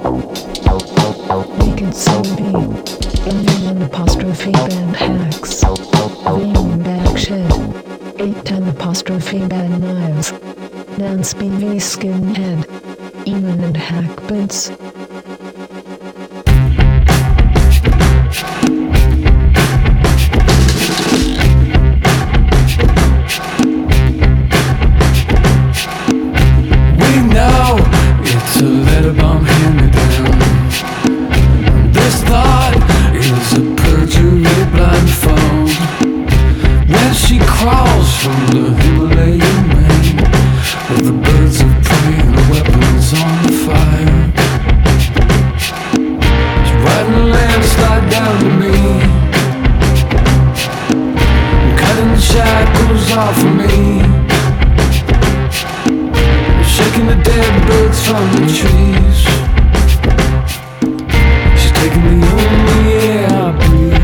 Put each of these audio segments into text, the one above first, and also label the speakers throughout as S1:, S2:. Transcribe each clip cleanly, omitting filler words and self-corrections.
S1: Naked City, Indian apostrophe band hacks, Vein back shit, 810 apostrophe band knives, Dance BV skinhead, Eamon and hack bits.
S2: It's a letter bomb handed down. This thought is a perjury blindfold. When she crawls from the Himalayan rain, with the birds of prey and the weapons on fire, she's riding a landslide down to me, cutting the shackles off of me, shaking the dead birds from the trees. She's taking the only air I breathe.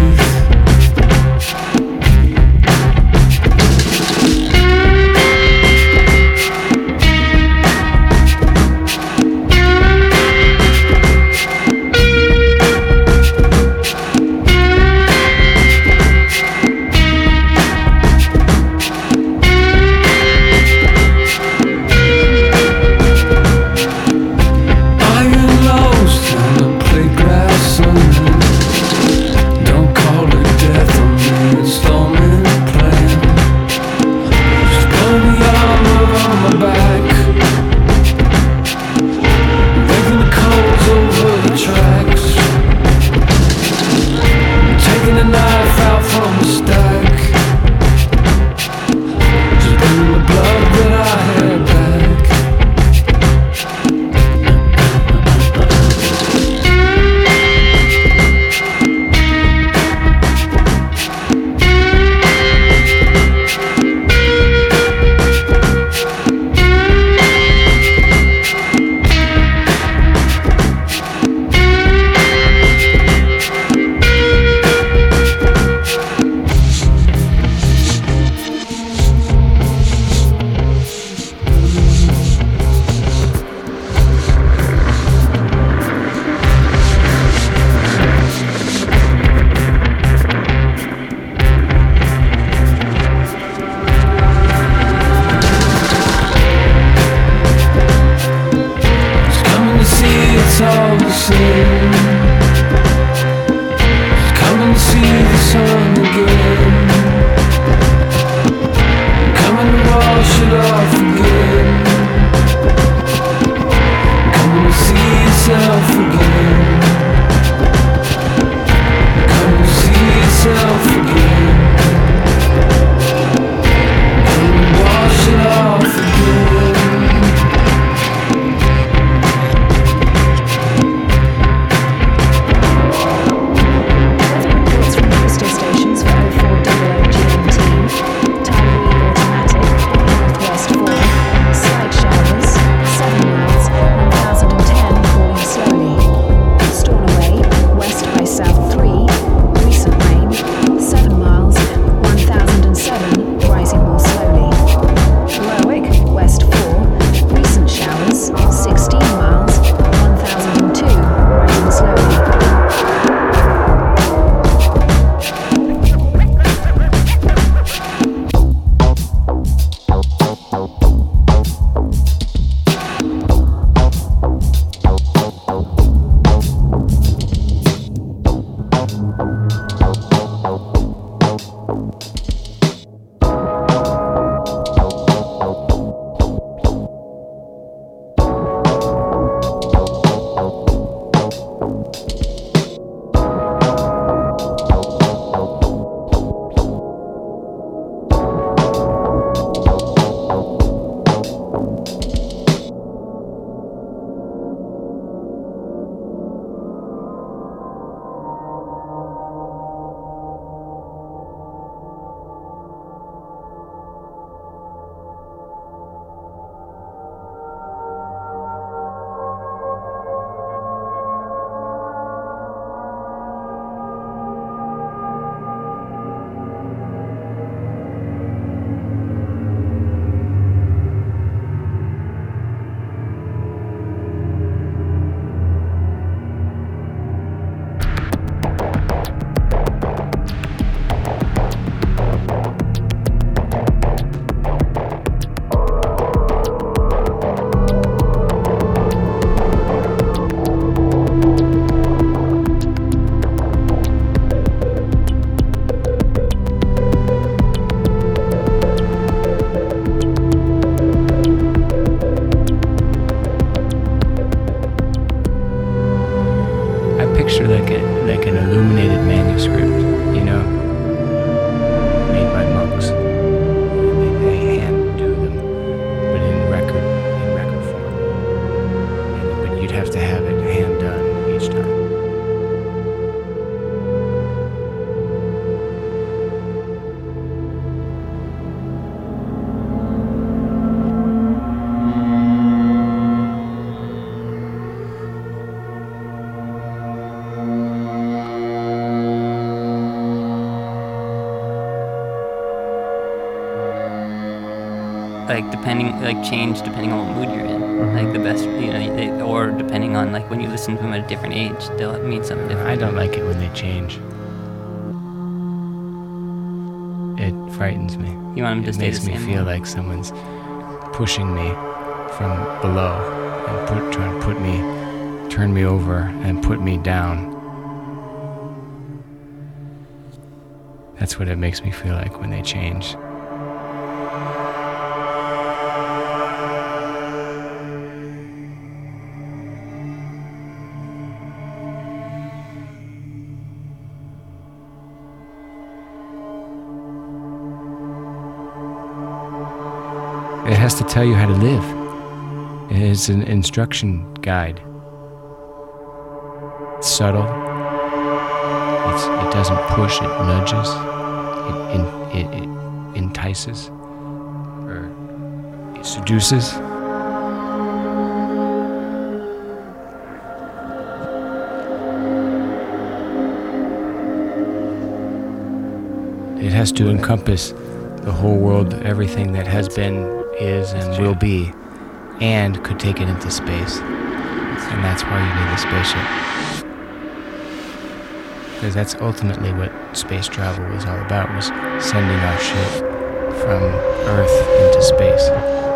S1: Stations for 0400 GMT, Tyree Automatic, Northwest 4
S3: picture like an illuminated manuscript, you know, made by monks. They hand do them, but in record form. But you'd have to have it hand done each time.
S4: Change depending on what mood you're in. Like the best, or depending on like when you listen to them at a different age, they'll mean something different.
S3: I don't like it when they change. It frightens me.
S4: You want them to stay the same?
S3: It makes me feel like someone's pushing me from below and trying to turn me over and put me down. That's what it makes me feel like when they change. It has to tell you how to live. It's an instruction guide. It's subtle. It doesn't push, it nudges. It entices. Or it seduces. It has to encompass the whole world, everything that has been, is, and will be, and could take it into space. And that's why you need the spaceship. Because that's ultimately what space travel was all about, was sending our ship from Earth into space.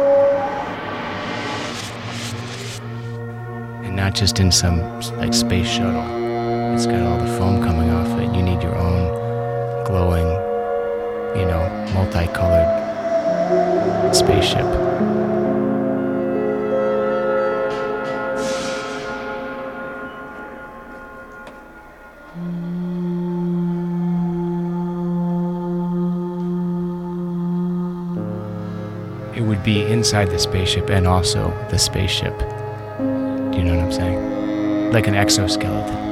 S3: And not just in some like space shuttle. It's got all the foam coming off it. You need your own glowing, multicolored spaceship. It would be inside the spaceship and also the spaceship. Do you know what I'm saying? Like an exoskeleton.